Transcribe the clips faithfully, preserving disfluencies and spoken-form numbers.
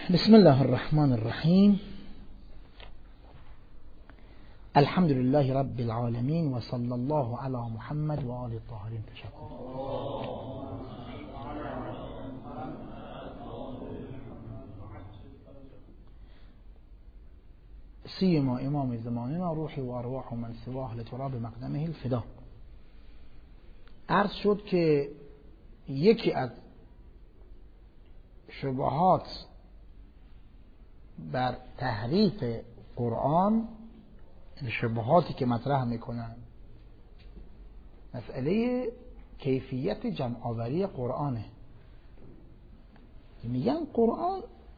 بسم الله الرحمن الرحیم. الحمد لله رب العالمین و صلی الله علی محمد و آل الطاهرین. تشکر. سیما امام زماننا روحی و ارواح من سواه لتراب مقدمه الفدا. عرض شد که یکی از شبهات بر تحریف قرآن، شبهاتی که مطرح میکنن، مسئله کیفیت جمع آوری قرآنه. میگن قرآن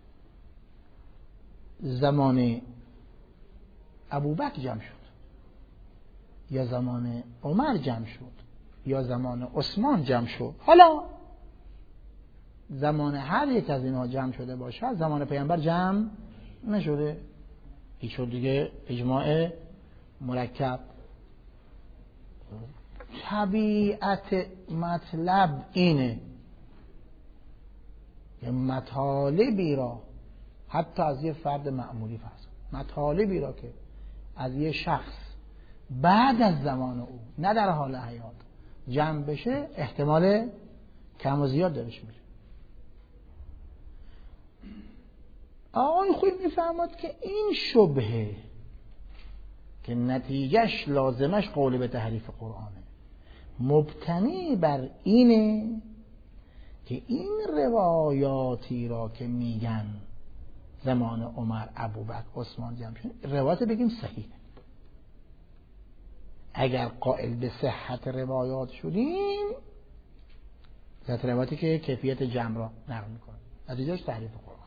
زمان ابوبکر جمع شد، یا زمان عمر جمع شد، یا زمان عثمان جمع شد. حالا زمان هر یک از اینها جمع شده باشه، زمان پیامبر جمع نشده. این شد دیگه اجماع مرکب. طبیعت مطلب اینه که مطالبی را حتی از یه فرد معمولی فرض، مطالبی را که از یه شخص بعد از زمان او نه در حال حیات جمع بشه، احتمال کم و زیاد درش میره. آقای خوب میفهمد که این شبهه که نتیجهش لازمش قول به تحریف قرآنه، مبتنی بر اینه که این روایاتی را که میگن زمان عمر، ابوبکر، عثمان جمع شد، روایت بگیم صحیحه. اگر قائل به صحت روایات شدیم، ذات روایتی که کیفیت جمع را نقل میکنه، نتیجهش تحریف قرآن.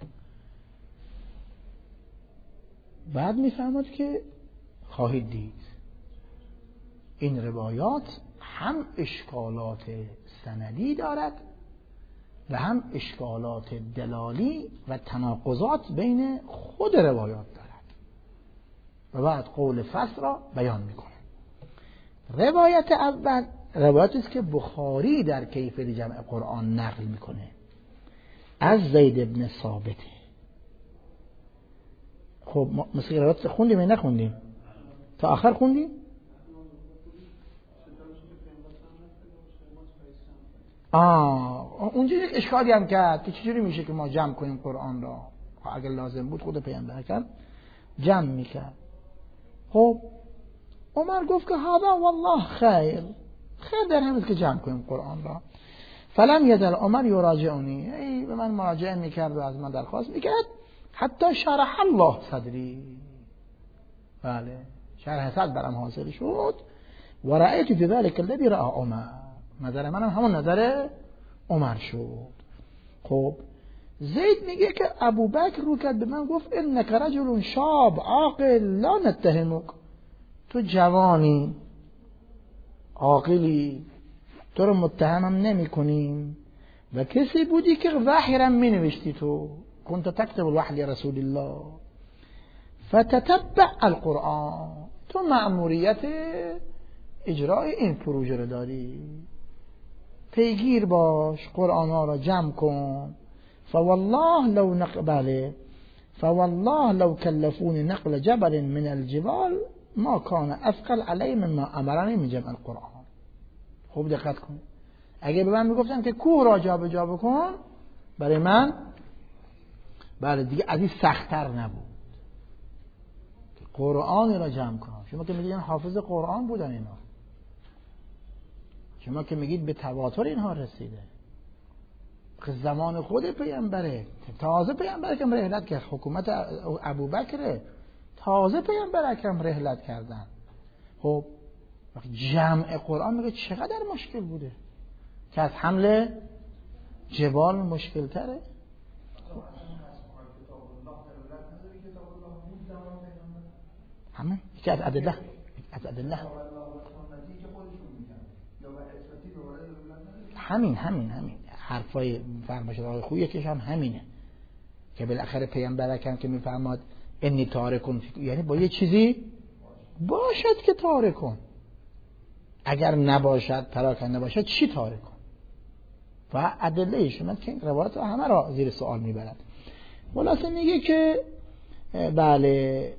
بعد میفهمد که خواهید دید این روایات هم اشکالات سندی دارد و هم اشکالات دلالی و تناقضات بین خود روایات دارد، و بعد قول فصل را بیان میکنه. روایت اول روایتی است که بخاری در کیفیت جمع قرآن نقل میکنه از زید بن ثابت. خب مثل روایت خوندیم یا نخوندیم؟ تا آخر خوندیم؟ آه اونجا یک اشکالی هم کرد که چجوری میشه که ما جمع کنیم قرآن را. اگر لازم بود خود پیامبر کرد جمع میکرد. خب عمر گفت که هذا والله خیر، خیر در همین که جمع کنیم قرآن را. فلم یزل عمر یراجعنی، ای به من مراجعه میکرد و از من درخواست میکرد حتی شرح الله صدری. بله، شرح صدر برام حاصل شد. و رأیت فی ذلک الذی رأى عمر، نظر منم همون نظر عمر شد. خب زید میگه که ابوبکر رو کرد به من گفت انک رجل شاب عاقل لا نتهمک، تو جوانی عاقلی، تو رو متهمم نمی کنیم و کسی بودی که وحی را می نوشتی، تو كنت تكتب الوحي لرسول الله فتتبع القرآن، تو مأموریت اجرای این پروژه رو داری، پیگیر باش، قرآن ها را جمع کن. فوالله لو نقبل فوالله لو كلفوني نقل جبل من الجبال ما كان اثقل علی مما امرني من جمع القرآن. خوب دقت کن، اگه به من میگفتن که کوه را جابجا جا بکن، برای من بله دیگه از این سخت‌تر نبود که قرآن را جمع کنم. شما که میگید حافظ قرآن بودن اینا، شما که میگید به تواتر اینها رسیده، که زمان خود پیامبره، تازه پیامبر اکرم رحلت کرد، حکومت ابوبکر تازه پیامبر اکرم رحلت کردن. خب جمع قرآن میگه چقدر مشکل بوده که از حمل جبال مشکل تره. همین یکی از ادله از ادله همین همین همین حرفای فرمایش آقای خویی که هم همینه که بالاخره پیامبر اکرم که میفرماد انی تارکون، یعنی با یه چیزی باشد که تارکون، اگر نباشد پراکنده باشد چی تارکون؟ و ادله شما که روایات همه را زیر سوال میبرد. خلاصه میگه که بله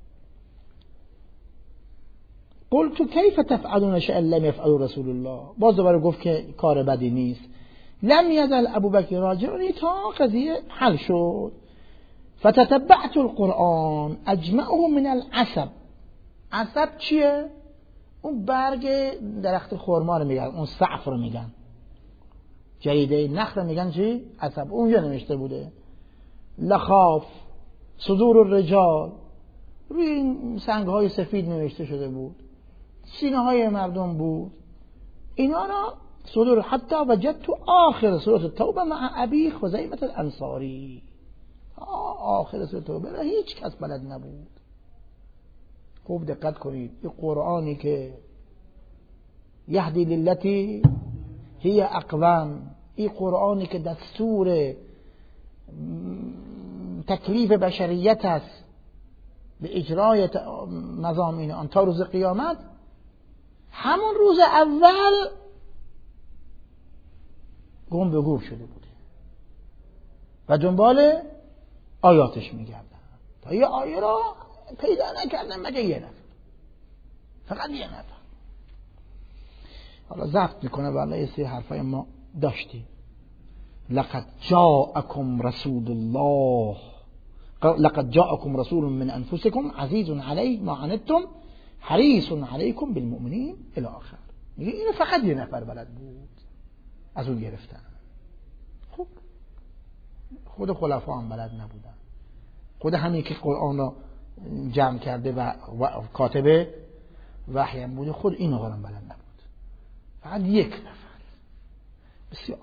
قلت کیف تفعلون شیئا لم یفعله رسول الله، باز دوباره گفت که کار بدی نیست. لم یزل ابوبکر راجعونی تا قضیه حل شد. فتتبعت القرآن اجمعه من العصب. عصب چیه؟ اون برگ درخت خرما رو میگن، اون سعف رو میگن، جریده نخل رو میگن چی؟ عصب. اونجا نوشته بوده لخاف صدور الرجال، روی این سنگ های سفید نوشته شده بود، سینه های مردم بود. اینا را صدور حتی وجدت آخر سوره التوبه مع ابی خزیمه الانصاری. آخر سوره التوبه را هیچ کس بلد نبود. خوب دقت کنید، این قرآنی که یهدی للتی هی اقوم، این قرآنی که دستور تکلیف بشریت است به اجرای مضامین آن تا روز قیامت، همون روز اول گم به گور شده بوده و دنبال آیاتش میگردن تا یه آیه را پیدا نکردن مگه یه نفر، فقط یه نفر. حالا ضبط میکنه والله یه سری حرفای ما داشتیم. لقد جاءكم رسول الله لقد جاءكم رسول من انفسكم عزيز عليه ما عنتم حریص علیکم بالمؤمنین الی آخر. میگه اینو فقط یه نفر بلد بود، از اون گرفتن. خب خود خلفا هم بلد نبودن، خود همین که قرآن را جمع کرده و, و کاتب وحی هم بوده، خود این قرآن بلد نبود، فقط یک نفر. بسیار.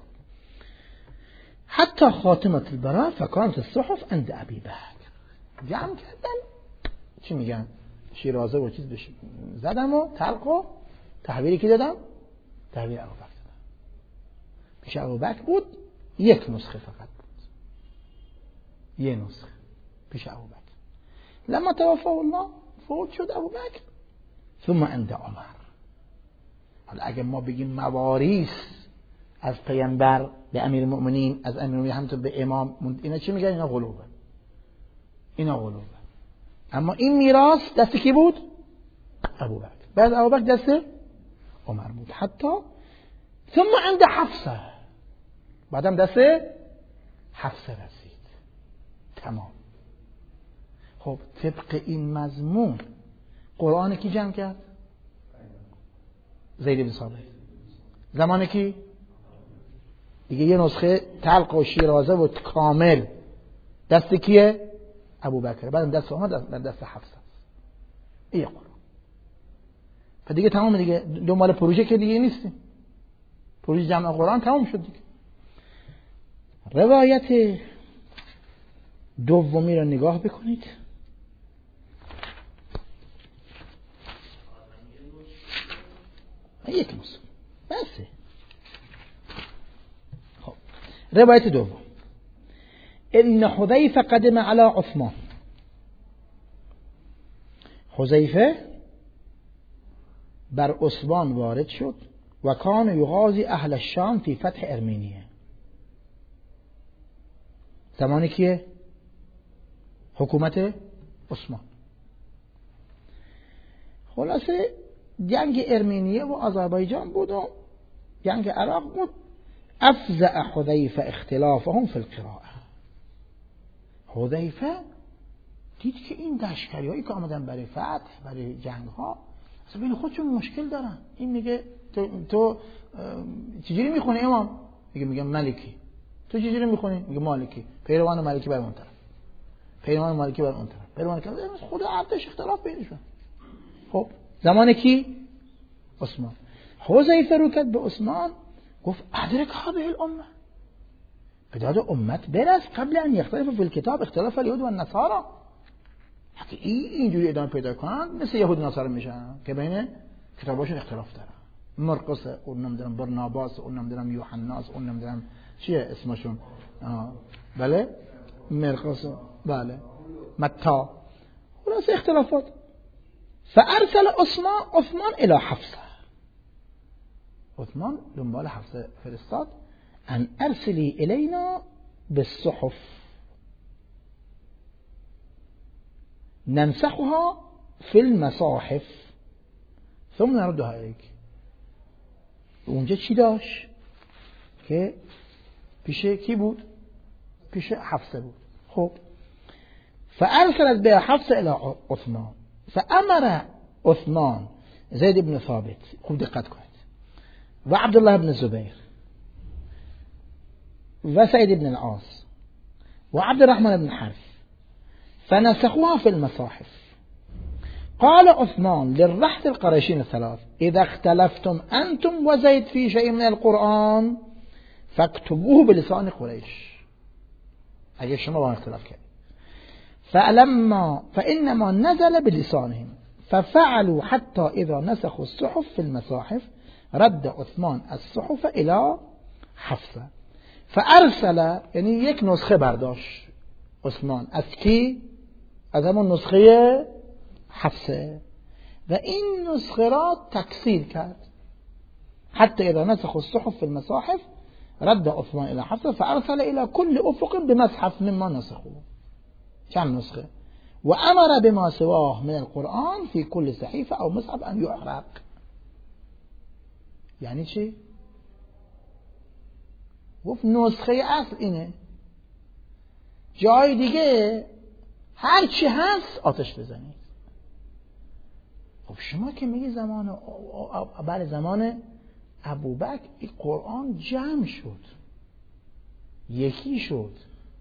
حتی خاتمه البراء فکانت الصحف عند ابی بکر. جمع کردن چی میگن، شیرازه و چیز بشه زدم و تلق و تحویلی که دادم تحویل ابوبکر دادم. پیش ابوبکر بود، یک نسخه فقط بود، یه نسخه پیش ابوبکر. لما توفى الله فوت شد ابوبکر، ثم عند عمر. حالا اگه ما بگیم مواریث از پیامبر به امیر المؤمنین، از امیر المؤمنین همینطور به امام، اینا چی میگن؟ اینا غلوبه، اینا غلوبه. اما این میراث دست کی بود؟ ابوبکر. بعد ابوبکر دست عمر بود. حتی ثم عند حفصه، بعدم دست حفصه رسید. تمام. خب طبق این مضمون قرآن کی جمع کرد؟ زید بن ثابت. زمان کی؟ دیگه یه نسخه تلق و شیرازه و کامل دست کیه؟ ابوبکر. بعد دست عمر، دست, دست حفصه. این قرآن. و دیگه تمام، دیگه دنبال پروژه که دیگه نیستیم. پروژه جمع قرآن تمام شد دیگه. روایت دومی رو نگاه بکنید. یک نسخه بسه. خب روایت دوم، ان حذیفه قدم علی عثمان. حذیفه بر عثمان وارد شد و کان یغازی اهل الشام فی فتح ارمینیه. زمانی که حکومت عثمان، خلاصه جنگ ارمینیه و آذربایجان بود و جنگ عراق بود. افزع حذیفه اختلافهم فی القراءه. حذیفه دید که این دشکریایی که آمدن برای فتح، برای جنگ ها، اصلا بین خودشون مشکل دارن. این میگه تو, تو چجوری میخونی امام؟ میگه میگم مالکی. تو چجوری میخونی؟ میگه مالکی. پیروان مالکی بر اون طرف، پیروان مالکی بر اون طرف، پیروان که خود عبدش اختلاف بینشون. خب زمان کی؟ عثمان. حذیفه رو کرد به عثمان، گفت ادرک هذه الامه، به داد امت برس قبل ان یختلف فی الکتاب اختلاف الیهود و النصارى. اگه اینجوری ادامه پیدا کنن مثل یهود و نصارا میشن که بین کتاباشون اختلاف دارن. مرقس، اون نمیدونم برناباس، اون نمیدونم یوحناس، اون نمیدونم چیه اسمشون، بله مرقس، بله متی، خلاص اختلافات. فارسل عثمان عثمان الی حفصه. عثمان دنبال حفصه فرستاد ان ارسلی الینا بالصحف. ننسخها فی المصاحف ثم نردها الیک. اونجا چی داشت که پیش کی بود؟ پیش حفصه بود. خب فارسلت به حفصه الى عثمان فامر عثمان زید بن ثابت، خوب دقت کنید، و عبدالله بن زبیر و سعید بن العاص و عبد الرحمن بن حرث فنسخوها في المصاحف. قال عثمان للرحت القريشين الثلاث إذا اختلفتم أنتم وزيد في شيء من القرآن فاكتبوه بلسان قريش. اگه شما با اختلاف کرد فلما فإنما نزل بلسانهم ففعلوا حتى إذا نسخوا الصحف في المصاحف رد عثمان الصحف إلى حفصة فأرسل، یعنی یک نسخه برداشت عثمان از کی؟ از همون نسخه حفصه و این نسخه را تکثیر کرد. حتى إذا نسخوا الصحف في المصاحف رد عثمان إلى حفصة فأرسل إلى كل أفق بمصحف مما نسخوا. كم نسخة؟ وأمر بما سواه من القرآن في كل صحيفة أو مصحف أن يحرق. یعنی چی؟ گفت نسخه اصل اینه، جای دیگه هر چی هست آتش بزنید. خب شما که میگی زمان بعد زمان ابوبکر این قرآن جمع شد، یکی شد،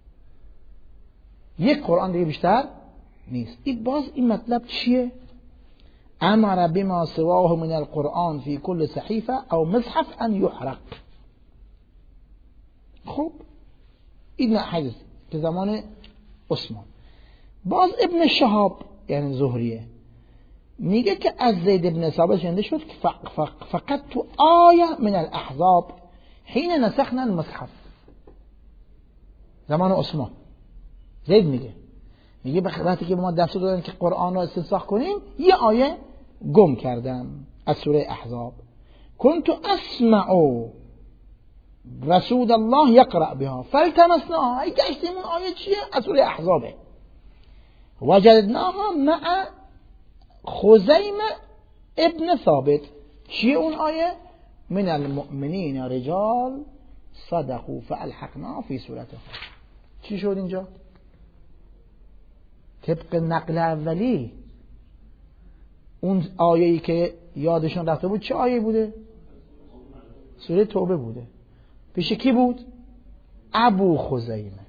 یک قرآن دیگه بیشتر نیست. این باز این مطلب چیه؟ امر بما سواه من القرآن فی کل صحیفه او مصحف ان یحرق. خب این حدیث که زمان عثمان. باز ابن شهاب یعنی زهریه میگه که از زید ابن ثابت شنیده شد که فقط تو آیه من الاحزاب حین نسخنا المصحف، زمان عثمان. زید میگه میگه وقتی که ما دستور دادن که قرآن رو استنساخ کنیم یه آیه گم کردم از سوره احزاب. كنت اسمع رسول الله يقرأ بها فالتمسناها. ای گشتیم اون آیه چیه؟ از سوره احزابه. وجدناها مع خزیم ابن ثابت. چیه اون آیه؟ من المؤمنین رجال صدقوا فالحقنا فی صورته. چی شد اینجا؟ طبق نقل اولی اون آیه‌ای که یادشون رفته بود چه آیه بوده؟ سوره توبه بوده. پیش کی بود؟ ابو خزیمه.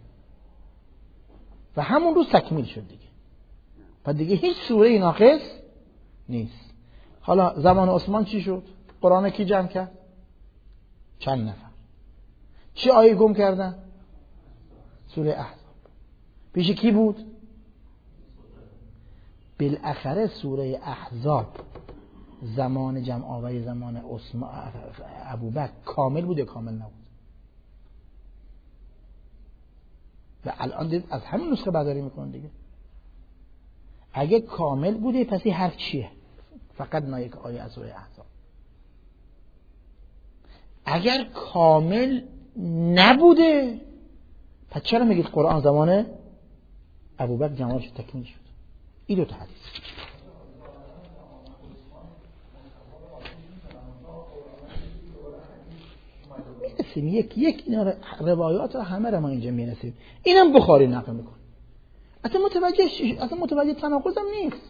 و همون روز تکمیل شد دیگه. و دیگه هیچ سوره ناقص نیست. حالا زمان عثمان چی شد؟ قرآن کی جمع کرد؟ چند نفر. چه آیه گم کردن؟ سوره احزاب. پیش کی بود؟ بالاخره سوره احزاب زمان جمع آوری زمان عثمان ابوبکر کامل بود یا کامل نبود؟ و الان دید از همین نسخه برداری میکنن دیگه. اگه کامل بوده پس این حرف چیه؟ فقط ما یک آیه از سوره احزاب. اگر کامل نبوده پس چرا میگید قرآن زمان ابوبکر جمع شد تکمیل شد؟ این دو تا حدیث. میرسیم یک یک اینا روایات رو همه رو ما اینجا میرسیم. اینم بخاری نقل میکنه. اصلا متوجه اصلا متوجه تناقض هم نیست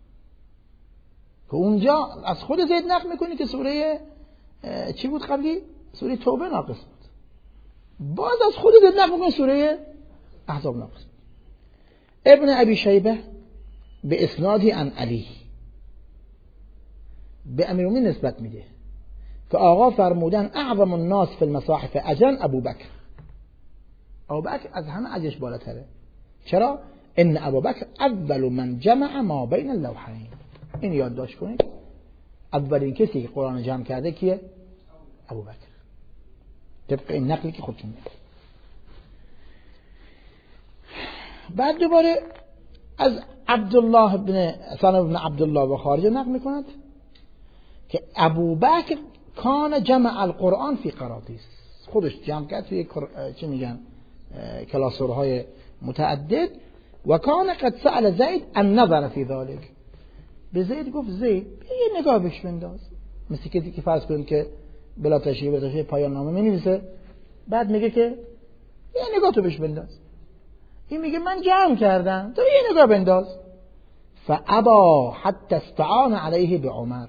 که اونجا از خود زید نقل میکنی که سوره چی بود قبلی؟ سوره توبه ناقص بود. باز از خود زید نقل میکنی سوره احزاب ناقص بود. ابن ابی شیبه به اسنادی عن علی به امیرالمومنین نسبت میده که آقا فرمودن اعظم الناس فی المصاحف اجرا ابوبکر. ابوبکر از همه اجرش بالاتره. چرا؟ ان ابوبکر اول من جمع ما بین اللوحین. این یادداشت کنید. اولین کسی که قرآن جمع کرده کیه؟ ابوبکر. طبق این نقلی که خودتون میگید. بعد دوباره از عبدالله بن سالم بن عبدالله و خارجه نقل میکند که ابوبکر کان جمع القرآن فی قراطیس. خودش جمع کرد توی چی میگن کلاسورهای متعدد و کان قد سأل زید النظر فی ذلک. به زید گفت زید یه نگاه بهش بنداز. مثل کسی که فرض کنید که بلا تشریح بلا تشریح پایان نامه می‌نویسه، بعد میگه که یه نگاه تو بهش بنداز. این میگه من جمع کردم، تو یه نگاه بنداز. فابا حتی استعان علیه بعمر،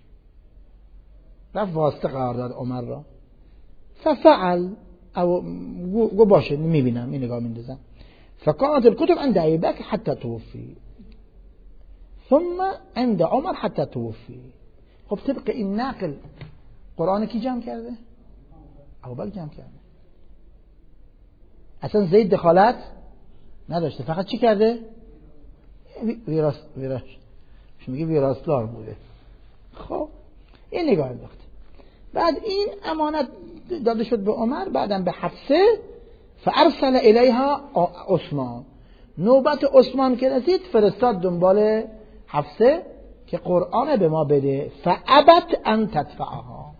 رفت واسطه قرار داد عمر را. ففعل او گو باشه میبینم این نگاه میندازم. فكانت الكتب عند ابي بكر حتى توفي ثم عند عمر حتى توفي. خب طبق این نقل قرآن کی جمع کرده؟ ابوبکر جمع کرده. اصلا زید دخالت نداشته، فقط چی کرده؟ ویراس ویراس میگه ویراستار بوده. خب این نگاه انداخت. بعد این امانت داده شد به عمر، بعدم به حفصه. فارسل الیها عثمان. نوبت عثمان که رسید فرستاد دنبال حفصه که قرآن به ما بده. فابت ان تدفعها.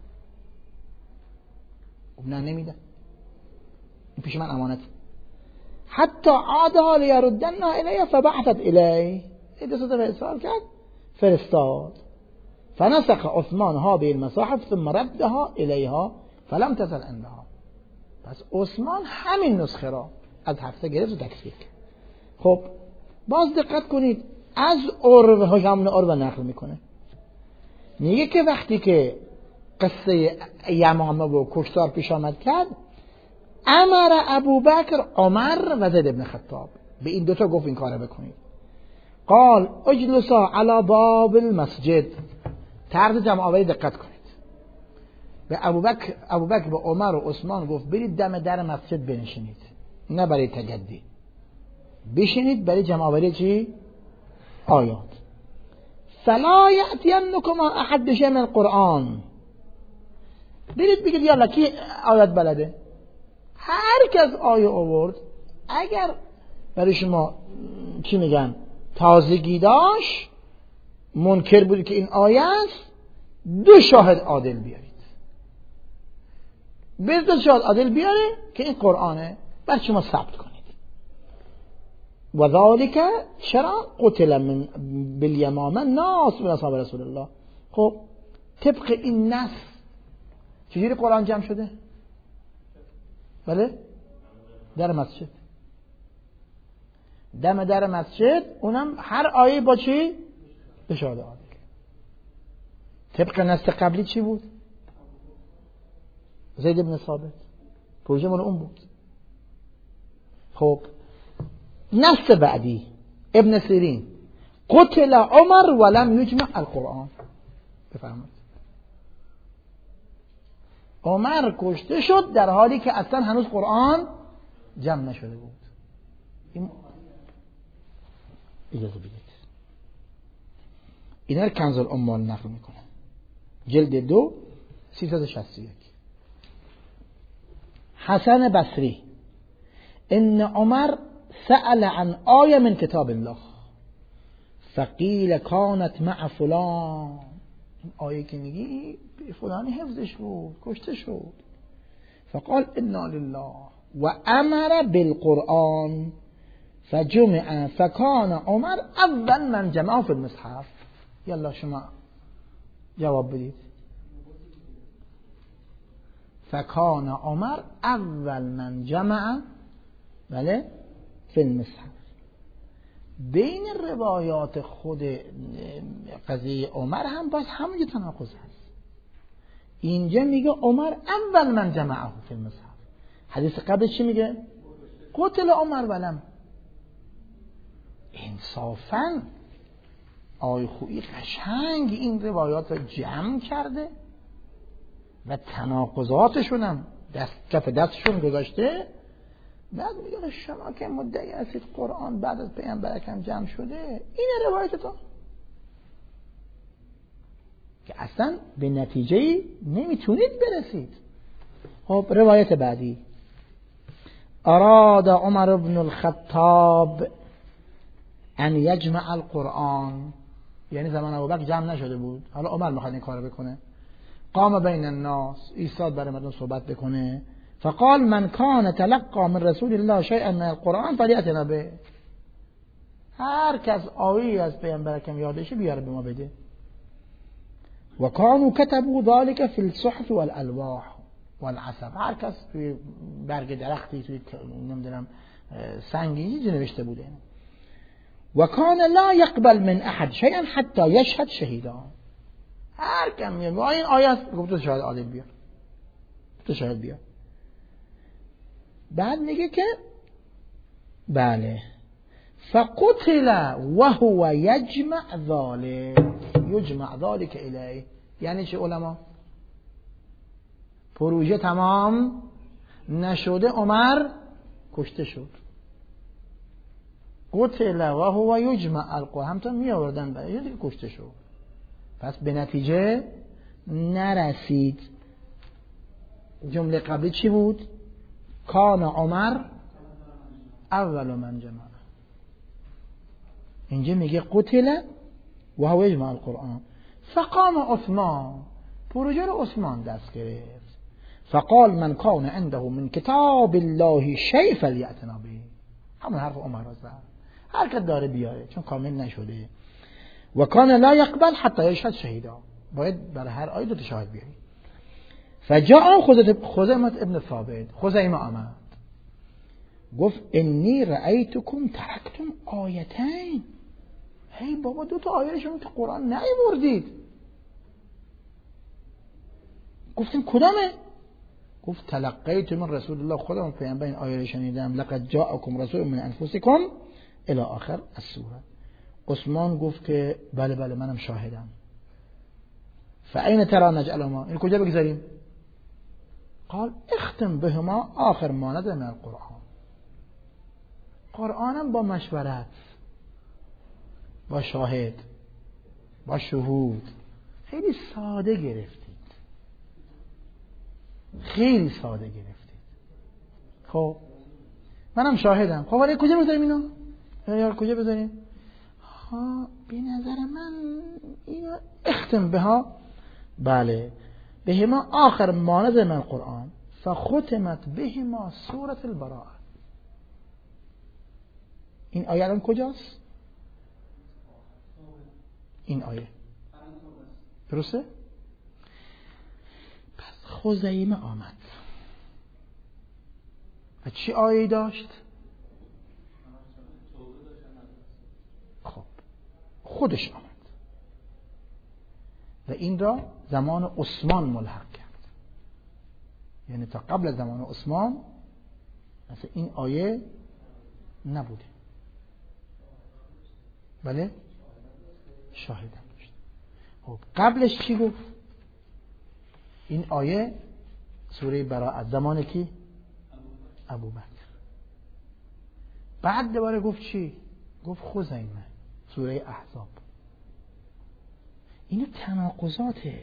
نه نمیده، این پیش من امانت. حتی عادها لیردنها الیها فبعثت الیه. این دو تا اصرار کرد فرستاد. فنسخ عثمان ها به المصاحف ثم ردها الیها فلم تزل عندها. پس عثمان همین نسخه را از حفصه گرفت و تکفیر کرد. خب باز دقت کنید، از عروه هاشم عروه نقل میکنه، میگه که وقتی که قصه یمامه و کشتار پیش آمد کرد، امر ابوبکر عمر و زید بن خطاب، به این دوتا گفت این کارو بکنید. قال اجلسا علی باب المسجد. طرز جمع آوری دقت کنید. به ابوبکر ابوبکر به عمر و عثمان گفت برید دم در مسجد بنشینید، نه برای تجدی، بشینید برای جمع آوری چی؟ آیات. فلا یأتینکم احد بشیء من القرآن. برید بگید یالا کی آیات بلده؟ هر کس آیه آورد، اگر برای شما چی میگن تازگی داشت، منکر بود که این آیه است، دو شاهد عادل بیارید. به دو شاهد عادل بیاره که این قرآنه، بعد شما ثبت کنید. و ذالک چرا قتل من بالیمامه ناس من اصحاب رسول الله. خب طبق این نص چجوری قرآن جمع شده؟ بله در مسجد، دم در مسجد، اونم هر آیه با چی؟ به شاهد عادل. طبق نص قبلی چی بود؟ زید بن ثابت، پروژه مال اون بود. خب نص بعدی ابن سیرین، قتل عمر ولم یجمع القرآن. بفرمایید عمر کشته شد در حالی که اصلا هنوز قرآن جمع نشده بود. این اجازه بدید اینا رو کنز الاموال نقل میکنه، جلد دو سیصد و شصت و یک. حسن بصری ان عمر سأل عن آیه من کتاب الله فقیل کانت مع فلان. این آیه که میگی فلانی حفظش بود، کشته شد. فقال انا لله و امر بالقرآن فجمع فکان عمر اول من جمعه فی المصحف. یلا شما جواب بدید. فکان عمر اول من جمع بله فی المصحف. بین روایات خود قضیه عمر هم باز همونجا تناقض هست. اینجا میگه عمر اول من جمعه فی المصحف، حدیث قبل چی میگه؟ قتل عمر ولم. انصافاً آی خویی قشنگ این روایات رو جمع کرده و تناقضاتشون هم دست کف دستشون گذاشته. بعد میگه شما که مدعی هستید قرآن بعد از پیامبر اکرم جمع شده، این روایتتون که اصلا به نتیجه نمیتونید برسید. خب روایت بعدی، اراد عمر بن الخطاب ان یجمع القرآن، یعنی زمان ابوبکر جمع نشده بود، حالا عمر میخواد این کارو بکنه. قام بین الناس، ایستاد برای مردم صحبت بکنه. فقال من کان تلقى من رسول الله شیئا من القرآن فلیأتنا به. هر کس آیه از پیامبر اکرم یادشه بیاره به ما بده. و کانوا کتبوا ذلك فی الصحف والالواح والعصب. هر کس توی برگ درختی، توی نمیدونم سنگی چیزی نوشته بوده. و کان لا یقبل من احد شیئا حتی یشهد شهیدا. هر کم میگه این آیه است، گفت تو شاهد عادل بیار، تو شاهد بیار. بعد میگه که بله فقتل وهو یجمع ذلك، یجمع ذلك الیه. یعنی چه علما؟ پروژه تمام نشده، عمر کشته شد. قتل وهو یجمع القوا، همتا می آوردن برای دیگه کشته شد. پس به نتیجه نرسید. جمله قبلی چی بود؟ کان عمر اول من جمع. اینجا میگه قتل و هو یجمع القرآن. فقام عثمان، پروژه رو عثمان دست گرفت. فقال من کان عنده من کتاب الله شیء فلیأتنا به. همون حرف عمر رو زد، هر که داره بیاره، چون کامل نشده. و کان لا یقبل حتی یشهد شهیدا، باید برای هر آیه دو تا شاهد بیاری. فجاء خزیمه ابن ثابت، خزیمه آمد گفت انی رأیتکم ترکتم آیتین. هی بابا دو تا آیه شما تو قرآن نیاوردید. گفتیم کدامه؟ گفت تلقیت من رسول الله، خودم پیامبر این آیه رو شنیدم، لقد جاءکم رسول من انفسکم الی آخر السوره. عثمان گفت که بله بله منم شاهدم. فاین ترى نجعلهما، این کجا بگذاریم؟ قال اختم بهما آخر ما نزل من القرآن. قرآنم با مشورت، با شاهد، با شهود. خیلی ساده گرفتید، خیلی ساده گرفتید. خب منم شاهدم. خب ولی کجا بذاریم اینو؟ یا کجا بذاریم؟ ها به نظر من اینو اختم بها، بله بهما آخر ما نزل من القرآن فختمت بهما سورة البراءة. این آیه الان کجاست؟ این آیه درسته؟ پس خزیمه آمد و چی آیه داشت؟ خب خودش آمد و این را زمان عثمان ملحق کرد. یعنی تا قبل زمان عثمان مثلا این آیه نبوده، بله شاهدم داشت. خب قبلش چی گفت؟ این آیه سوره براءت زمان کی؟ ابوبکر. بعد دوباره گفت چی؟ گفت خزیمه سوره احزاب. اینو تناقضاته.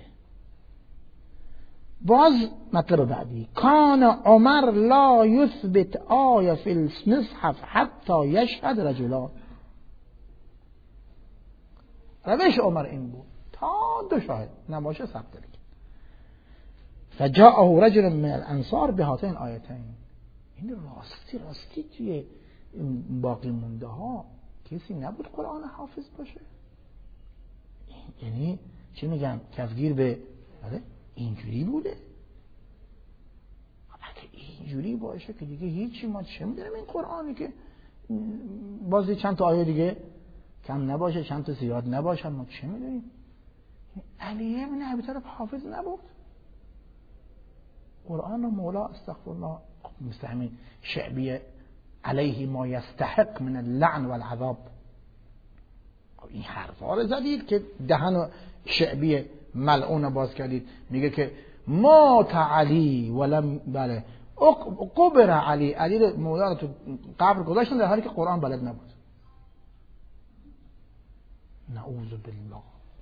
باز مطلب بعدی کان عمر لا یثبت آیه فی المصحف حتی یشهد رجلان. روش عمر این بود تا دو شاهد نباشه ثبت کرد. فجاءه رجل من الانصار بهاتین آیتین. این راستی راستی توی باقی مونده ها کسی نبود قرآن حافظ باشه. یعنی چی میگن کفگیر به اینجوری بوده. اگه اینجوری باشه که دیگه هیچی، ما چه میدونیم این قرآنی که بازی چند تا آیه دیگه کم نباشه چند تا زیاد نباشن، ما چه میدونیم؟ علی ابن ابی طالب حافظ نبود قرآن رو؟ مولا استغفرالله مثل همین شعبی علیه ما یستحق من اللعن والعذاب. این حرفا رو زدید که دهن شعبی ملعون باز کردید. میگه که مات علی ولم بله قبر علی، علی مولا رو تو قبر گذاشتن در حالی که قرآن بلد نبود. نعوذ بالله.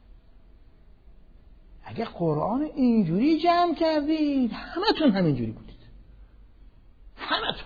اگه قرآن اینجوری جمع کردید همتون همینجوری بودید، همتون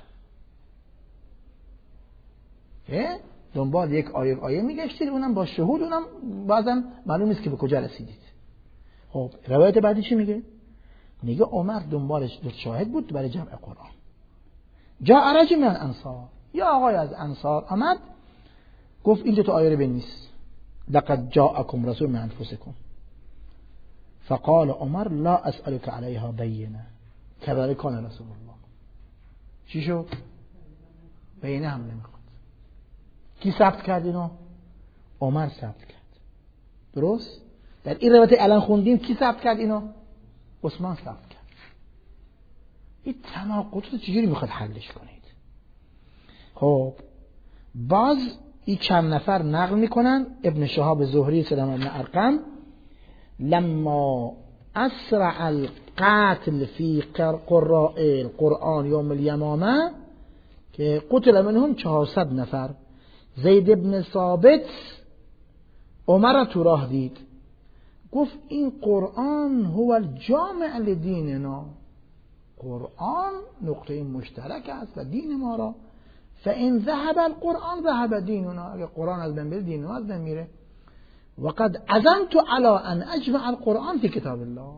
که دنبال یک آیه آیه میگشتید، اونم با شهود، اونم بعضا معلوم نیست که به کجا رسیدید. خب روایت بعدی چی میگه؟ میگه عمر دنبالش دو شاهد بود برای جمع قرآن. جاء رجل من الانصار، یا آقای از انصار آمد گفت این دو تا آیه رو بنویس، لقد جاءکم رسول من انفسکم. فقال عمر لا اسألك علیها بینه كذلك کان رسول الله. چی شد؟ بینه هم نمیخواد. کی ثبت کرد اینو؟ عمر ثبت کرد. درست؟ در این روایت الان خوندیم کی ثبت کرد اینو؟ عثمان ثبت کرد. این تناقض رو چجوری میخواد حلش کنید؟ خب باز این چند نفر نقل میکنن. ابن شهاب زهری سلام ابن ارقم لما اسرع القتل في قراء القرآن يوم اليمامه که قتل منهم چهارصد نفر، زید ابن ثابت عمر را تو راه دید، گفت این قرآن هو الجامع لدیننا، قرآن نقطه مشترک است و دین ما را، فإن ذهب القرآن ذهب دیننا، اگر قرآن از بین بره دین ما از بین میره. وقد عزمت على ان اجمع القرآن في کتاب الله،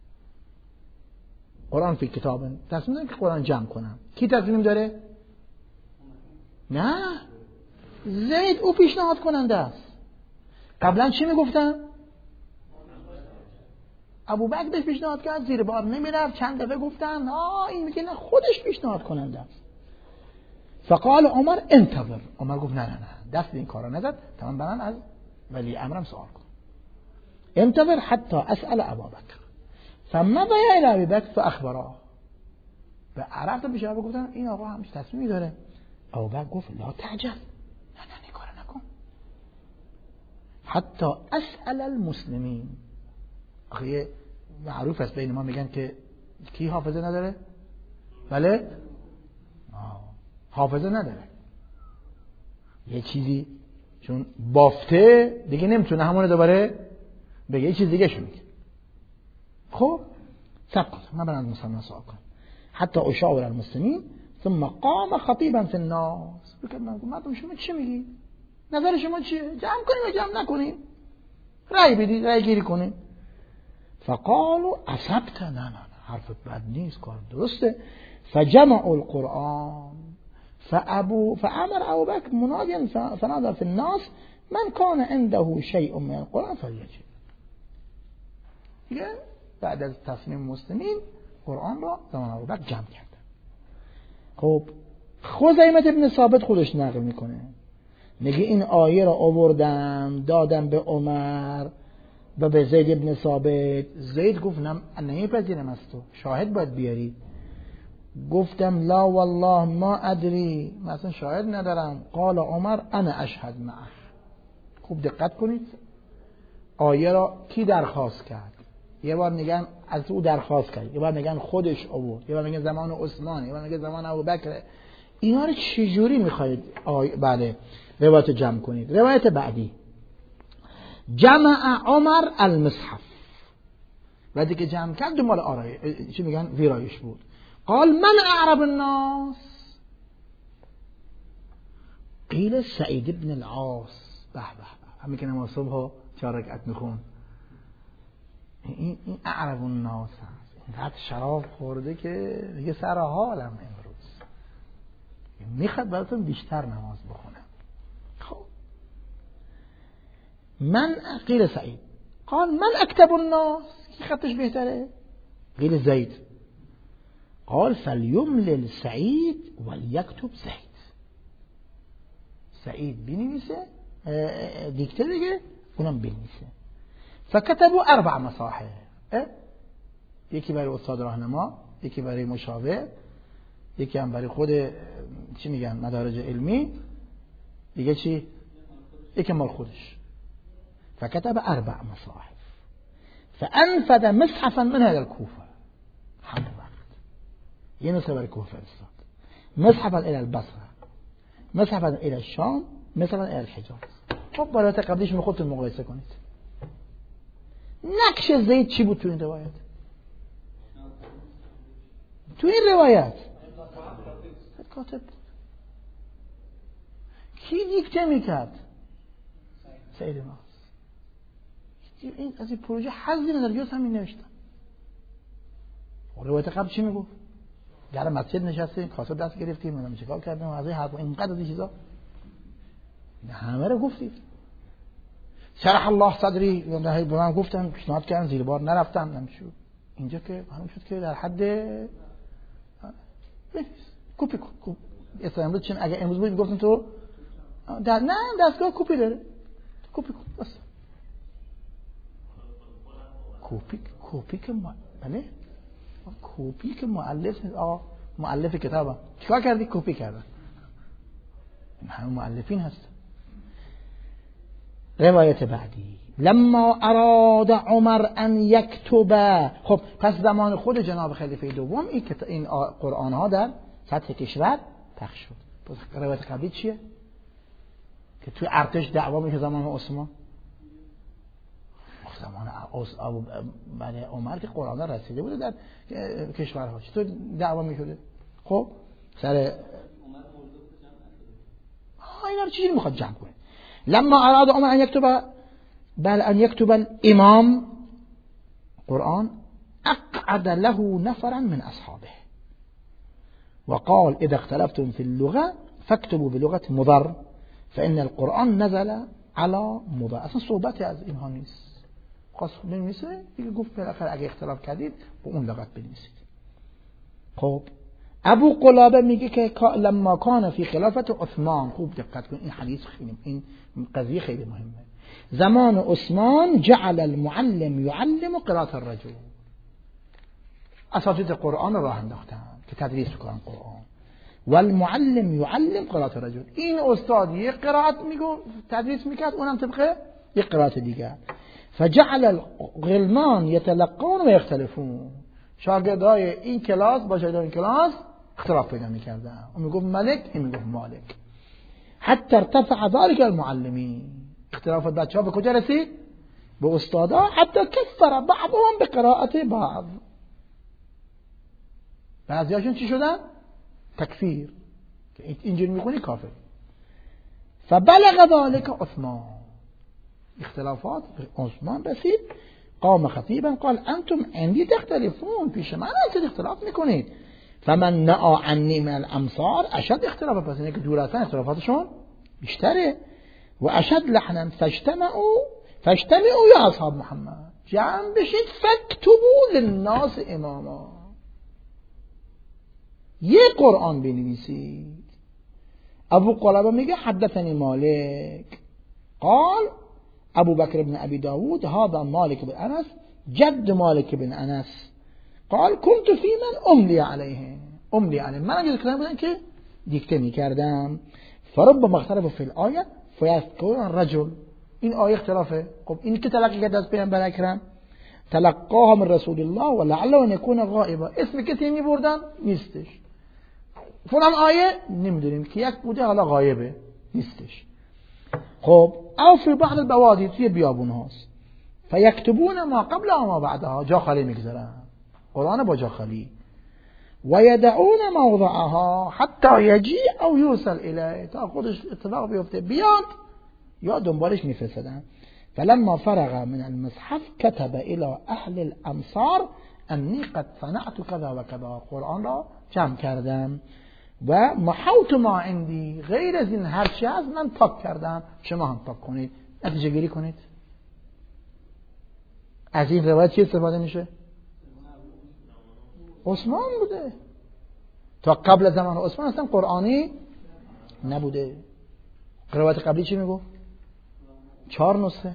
قرآن فی کتاب، تصمیم دارم که قرآن جمع کنم. کی تصمیم داره؟ نه، زید او پیشنهاد کننده است. قبلا چی میگفتن؟ ابو بکر بهش پیشنهاد کرد، زیر بار نمیرفت، چند دفعه گفتن آه این میگه نه خودش پیشنهاد کننده است. فقال عمر انتظر، عمر گفت نه نه نه دست این کارا نزد، تمام برن از ولی امرم سوال کن. انتظر حتی اسأل ابا بکر. فمضى الى ابي بکر فاخبره، به عرفت پیش ابو گفتن این آقا همش تصمیمی داره. ابو بکر گفت لا تعجل، نه نه این کارو نکن، حتی اسأل المسلمین. آخه معروف است بین ما میگن که کی حافظه نداره؟ بله؟ حافظه نداره. یه چیزی چون بافته دیگه نمیتونه همونه دوباره بگه، یه چیز دیگه شو میگه. خب سب کن من برم از مسلمان سوال کنم. حتی اشاور المسلمین ثم قام خطیبا فی الناس. بکنم مردم شما چی میگی؟ نظر شما چیه؟ جمع کنیم یا جمع نکنیم؟ رأی بدید، رأی گیری کنیم. فقالوا اصبت، نه نه نه حرفت بد نیست، کار درسته. فجمعوا القرآن فابو فامر ابو بکر منادیا فنادى في الناس من كان عنده شيء من القرآن فليجب. دیگه بعد از تصمیم مسلمین قرآن را زمان ابو بکر جمع کردن. خب خزیمه ابن ثابت خودش نقل میکنه، میگه این آیه را آوردم دادم به عمر و به زید ابن ثابت. زید گفت نمیپذیرم از تو، شاهد باید بیاری. گفتم لا والله ما ادری، مثلا شاهد ندارم. قال عمر انا اشهد معه. خوب دقت کنید، آیه را کی درخواست کرد؟ یه بار میگن از او درخواست کرد، یه بار میگن خودش آورد، یه بار میگن زمان عثمان، یه بار میگن زمان ابوبکر. اینا رو چجوری میخواید بله روایت جمع کنید؟ روایت بعدی جمع عمر المصحف، بعدی که جمع کرد دنبال آرای چی میگن ویرایش بود. قال من اعرب الناس؟ قیل سعید ابن العاص. به به به، همین که نماز صبح چهار رکعت میخون، این این اعرب الناس هست. اینقدر شراب خورده که دیگه سر حالم امروز میخواد براتون بیشتر نماز بخونم. خب من قیل سعید. قال من اکتب الناس، کی خطش بهتره؟ قیل زید. قال فلیملل سعید ولیکتب زید. سعید بنویسه دیکته دیگه، اونم بنویسه. فکتبوا اربع مصاحف، یکی برای استاد راهنما، یکی برای مشاور، یکی هم برای خود چی میگن مدارج علمی، دیگه چی؟ یکی مال خودش. فكتب اربع مصاحف فانفذ مصحفا من هذا الكوفه. همون وقت یه نسخه برای کوفه فرستاد، مصحفا الى البصره، مصحفا الى الشام، مصحفا الى الحجاز. خب برای قبلیش خودتون مقایسه کنید. نقش زید چی بود تو این روایت؟ تو این روایت کاتب کی دیکته میکرد؟ سعید ناس. این از این پروژه حظی نداره، جز همین نوشتن. روایت قبل چی میگفت؟ در مسجد نشستیم، کاسه دست گرفتیم، منم چیکار کردیم، از این حرفا، اینقدر از این چیزا همه رو گفتید. شرح الله صدری به من گفتن پیشنهاد کردن زیر بار نرفتم نمیشه. اینجا که معلوم شد که در حد بنویس کپی کن. اصلا امروز چون اگه امروز بود گفتن تو در نه دستگاه کپی داره کپی کن بس. کپی کپی که ما بله کپی که مؤلف آ مؤلف کتابم چیکار کردی؟ کپی کردن. این همه مؤلفین هست. روایت بعدی لما اراد عمر ان یکتب. خب پس زمان خود جناب خلیفه دوم این این قرآن ها در سطح کشور پخش شد. پس روایت قبلی چیه؟ که توی ارتش دعوا میشه زمان عثمان. زمان ابو بعد عمر که قرآن ها رسیده بوده در کشورها چطور دعوا میشده؟ خب سر ها اینا رو چجوری میخواد جمع کنه؟ لما اراد عمر ان یکتب بل ان یکتب الامام قرآن اقعد له نفرا من اصحابه وقال اذا اختلفتم في اللغة فاكتبوا بلغة مضر فان القرآن نزل على مضر. اصلا صحبتی از اینها نیست. خواست بنویسه دیگه گفت بالاخره اگه اختلاف کردید با اون لغت بنویسید. خب ابو قلابه میگه که لما کان فی خلافت عثمان، خوب دقت کن این حدیث خیلی این قضیه خیلی مهمه. زمان عثمان جعل المعلم يعلم قراءة الرجل. اساتید قرآن راه انداختن که تدریس کنن قرآن. والمعلم يعلم قراءة الرجل. این استاد یک قرائت میگو تدریس میکرد اونم طبق یک قرائت دیگه. فجعل الغلمان يتلقون و يختلفون. شاگردای این کلاس با شاگردای این کلاس اختلاف پیدا میکردن. اون میگفت ملک این میگفت مالک. حتی ارتفع ذلك المعلمین. اختلافات بچه‌ها به کجا رسید؟ به استادا. حتی کفر بعضهم به قرائت بعض. بعضیاشون چی شدن؟ تکفیر. که اینجوری میخونی کافر. فبلغ ذلك عثمان. اختلافات به عثمان رسید. قام خطیبا قال انتم عندي تختلفون. پیش من انتم اختلاف میکنید. فمن نأى عني من الامصار اشد اختلاف. پس اینه که دور هستن اختلافاتشون بیشتره. و اشد لحنا فاجتمعوا فاجتمعوا یا اصحاب محمد جمع بشید فاکتبوا للناس اماما. یه قرآن بنویسید. ابو قلابه میگه حدثني مالک قال ابو بکر بن ابي داود هذا مالك بن انس جد مالك بن انس قال كنت في من املي عليه املي عليه. من اگه کلام بودن که دیکته میکردم. فربما اختلف في الايه فيذكر الرجل. این آیه اختلافه. خب این که تلقی کرد از پیامبر اکرم تلقاها من رسول الله ولعله ان يكون غائبا. اسم کسی میبردن نیستش. فلان آیه نمیدونیم که یک بوده حالا غایبه نیستش. خب او فی بعض البوادی توی بیابون هاست. فیکتبون ما قبل و ما بعدها. جا خالی میگذارن قرآن با جا خالی. و یدعون موضعها حتی یجی او یوصل الیه. تا خودش اتفاق بیفته بیاد یا دنبالش میفرستن. فلما فرغ من المصحف كتب الى اهل الامصار انی قد صنعت کذا و کذا. قرآن را جمع کردم و محوت ما عندی. غیر از این هر چی از من پاک کردم شما هم پاک کنید. نتیجه گیری کنید. از این روایت چی استفاده میشه؟ عثمان بوده. تا قبل زمان عثمان اصلا قرآنی نبوده. روایت قبلی چی میگو؟ چهار نسخه.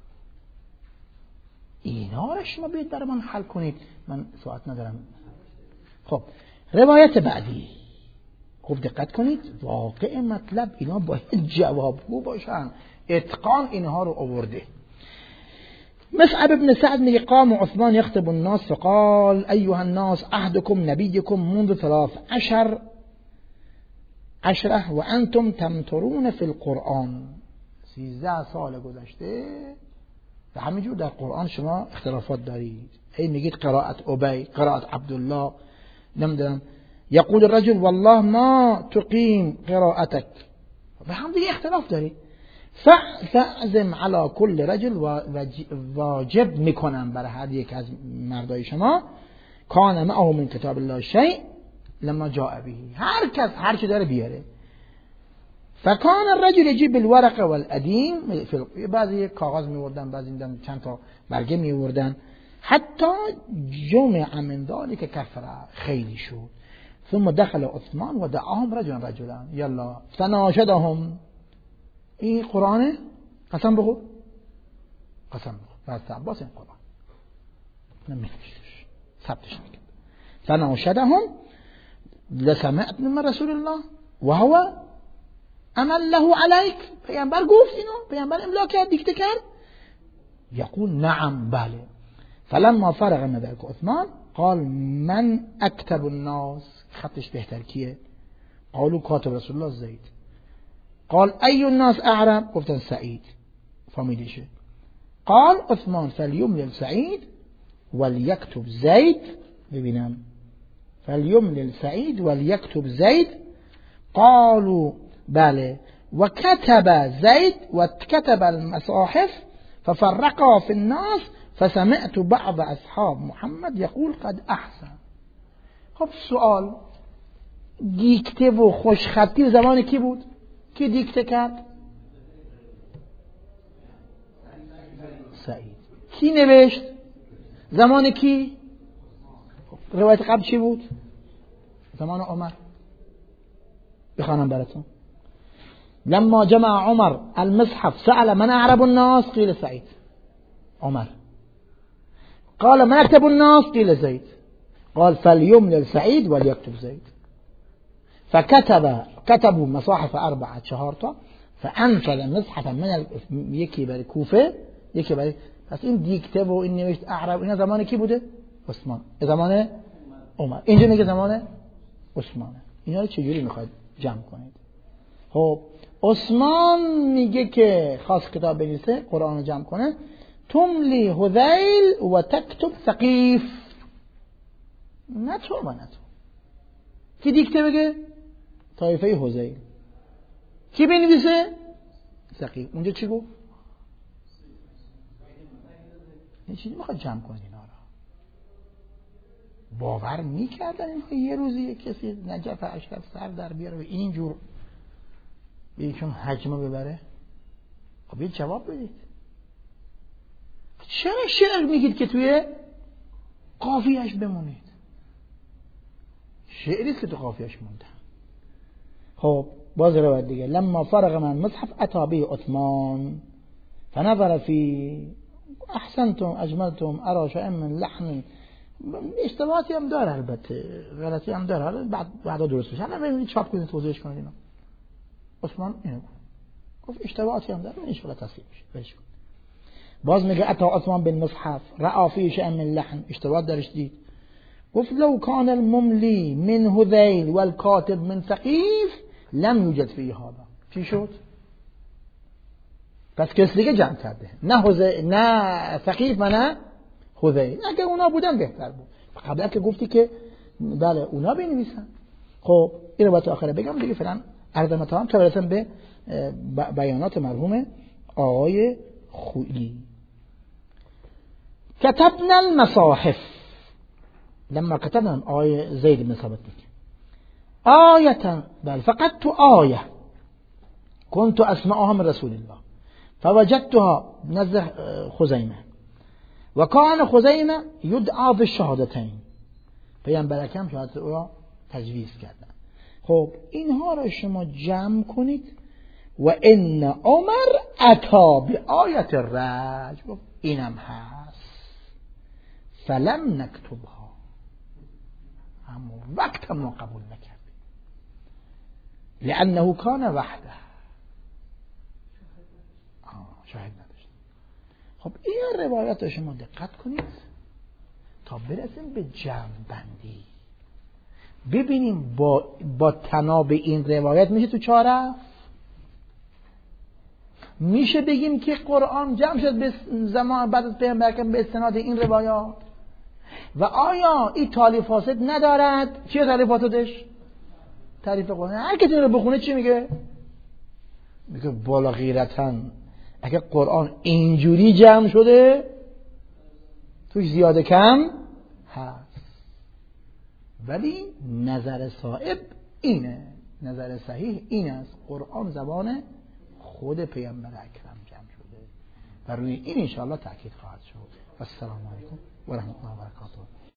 اینا رو شما بیاید برای من حل کنید. من ساعت ندارم. خب روایت بعدی خوب دقت کنید. واقع مطلب اینا باید جوابگو باشن. اتقان اینها رو آورده. مصعب ابن سعد میگه قام عثمان يخطب الناس فقال ايها الناس عهدكم نبيكم منذ ثلاث عشر عشره وانتم تمترون في القرآن. سیزده سال گذشته و همینجور در قرآن شما اختلافات دارید. هی میگید قرائت ابی، قرائت عبدالله، نمیدونم. یقول الرجل والله ما تقیم قراءتك. به هم دیگه اختلاف دارید. فعزم على كل رجل واجب میکنم برای هر یک از مردای شما کان معه من کتاب الله شیء لما جاء به. هر کس هر چی داره بیاره. فکان الرجل یجیب بالورق والادیم، بعضی کاغذ میوردن، بعضی میدن چند تا برگه میوردن، حتی جمع من ذلك کفره، خیلی شد. ثم دخل عثمان و دعاهم رجلا رجلا یلا فناشدهم. این قرآنه؟ قسم بخور، قسم بخور بعد عباس این قرآن نمیفهمش، ثبتش میکنه. فناشدهم لسمعت من رسول الله و هو عمل له علیک، پیامبر گفت اینو، پیامبر املا کرد، دیکته کرد. یقول نعم بله. فلما فرغ من ذلك عثمان قال من اکتب الناس، خطش بهتر کیه؟ قالوا کاتب رسول الله زید. قال ای الناس اعرب، گفتن سعید فامیلیشه. قال عثمان فلیملل سعید ولیکتب زید، ببینم فلیملل سعید ولیکتب زید. قالوا بله. وكتب زيد وكتب المصاحف ففرقا في الناس فسمعت بعض أصحاب محمد يقول قد أحسن. خب سؤال، دیکته و خوشخطی زمان کی بود؟ کی دیکته کرد؟ سعید. کی نوشت؟ زمان کی؟ روایت قبل چی بود؟ زمان عمر. بخوانم براتون. لما جمع عمر المصحف سأل من أعرب الناس قيل سعيد. عمر قال من أكتب الناس قيل زيد. قال فليملل سعيد وليكتب زيد. فكتب كتبوا مصاحف أربعة شهارتا فأنفذ مصحفا من يكي بري كوفة يكي بري. بس این دیکته و این نوشت اعرب اینا زمان کی بوده؟ عثمان. زمان عمر. اینجا میگه زمان عثمانه. اینا رو چجوری میخواید جمع کنید؟ خب عثمان میگه که خاص کتاب بنویسه، قرآن رو جمع کنه. تملی هذیل و تکتب ثقیف. نه تو و نه تو. کی دیکته بگه؟ طایفه هذیل. کی بنویسه؟ ثقیف. اونجا چی گفت؟ این چیزی میخواد جمع کنه اینا رو. باور میکردن اینها یه روزی کسی نجف اشرف سر در بیاره و اینجور بیشون حجمه ببره؟ خب یه جواب بدید. چرا شعر میگید که توی قافیه‌اش بمونید؟ شعریست که تو قافیه‌اش مونده. خب باز روایت دیگه. لما فرغ من مصحف اتى به عثمان فنظر فی احسنتم اجملتم ارى شيئا من لحن. اشتباهاتی هم داره، البته غلطی هم داره، بعد بعدا درست میشه. حالا ببینید چاپ کنید توضیحش کنید اینا. عثمان اینو گفت اشتباهاتی هم داره، ان شاء الله تصحیح میشه. بهش کن. باز میگه اتا عثمان بن مصحف رأى فيه شيئا من لحن، اشتباه درش دید. گفت لو كان المملي من هذيل والكاتب من ثقيف لم يوجد فيه هذا. چی شد؟ پس کس دیگه جمع کرده، نه هذیل نه ثقیف و نه هذیل. اگه اونا بودن بهتر بود. قبلا که گفتی که بله اونا بنویسن. خب این رو با تا آخره بگم دیگه، فعلا عرضم تمام تا برسیم به بیانات مرحوم آقای خویی. كتبنا المصاحف لما كتبنا آية زيد بن ثابت آية بل فقط تو آية كنت أسمعها من رسول الله فوجدتها نزد خزيمة وكان خزيمة يدعى بالشهادتين، پیامبر اکرم شهادت او را تجویز کردن. خب اینها را شما جمع کنید. و ان عمر اتا بآیت الرجم، گفت اینم هست. فلم نکتبها، همون وقت هم قبول نکردیم. لانه کان وحده، شاهد نداشت. خب این روایت را شما دقت کنید تا برسیم به جمع بندی. ببینیم با, با تناب این روایت میشه تو چهار میشه بگیم که قرآن جمع شد به زمان بعد از پیامبر به استناد این روایات. و آیا این تالیف فاسد ندارد؟ چیه تالیف فاسدش؟ تعریف قرآن. هر کسی رو بخونه چی میگه؟ میگه بالا غیرتاً اگه قرآن اینجوری جمع شده توش زیاده کم هست. ولی نظر صائب اینه، نظر صحیح این است قرآن زبان خود پیامبر اکرم جمع شده و روی این انشاءالله تأکید خواهد شد. السلام علیکم و رحمت الله و برکاته.